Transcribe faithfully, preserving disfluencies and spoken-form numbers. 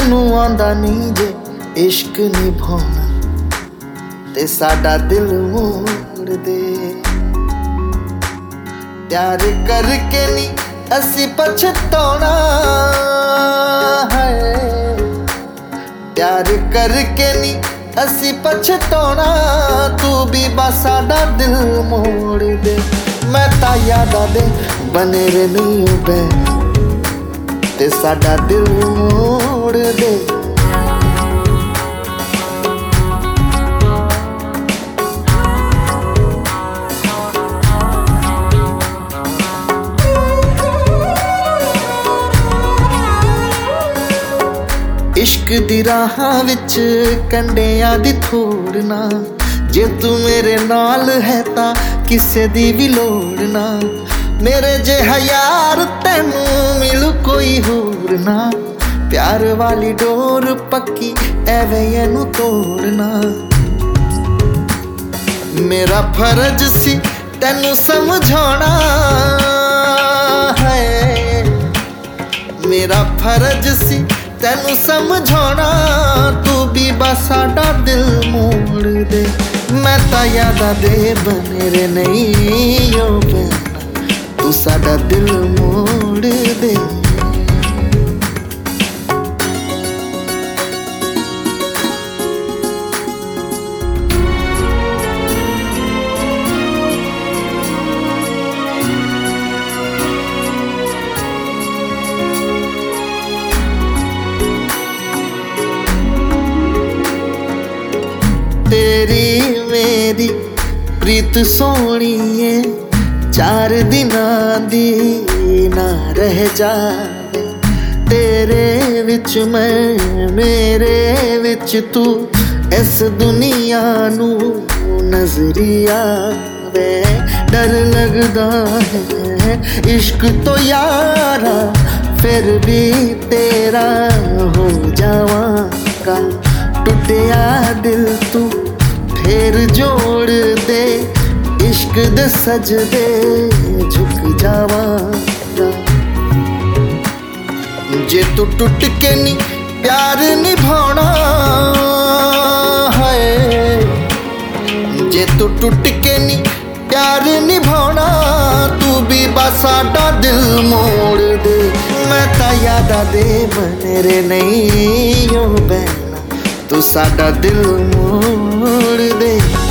तैनू आंदा नहीं जे इश्क निभाना ते साडा दिल मोड़ दे। प्यार करके नी असी पछताना है, प्यार करके नी असी पछताना, तू भी बस साडा दिल मोड़ दे। मैं ता यादा दे बने रे नहीं बे ते साडा दिल मोड़ दे। इश्क दी राहां विच कंडियां दी थोड़ ना, जे तू मेरे नाल है तां किसे दी भी लोड़ ना। मेरे जिहा यार तैनू मिलू कोई होर ना, प्यार वाली डोर पक्की एवें एनू तोड़ना। मेरा फर्ज सी तैनू समझाना है, मेरा फर्ज सी तैनू समझाना, तू भी बस साडा दिल मोड़ दे। मैं ता यादा दे बने रे नहीं ओ बहना, तू साडा दिल मोड़ दे। तेरी मेरी प्रीत सोहनी है, चार दिनां दी ना रह जावे। तेरे विच मैं मेरे विच तू, इस दुनिया नू नजरी आवे। डर लगदा है इश्क तो यारा, फिर भी तेरा हो जावांगा। टुटिया दिल तू फिर जोड़ दे, इश्क दे सजदे झुक जावांगा। जे तू टुट के नी प्यार निभाना है, जे तू टुट के नी प्यार निभाना, तू भी बस साडा दिल मोड़ दे। मैं ता यादा दे बने रे नहीं ओ बहना, तू साडा दिल मोड़ दे।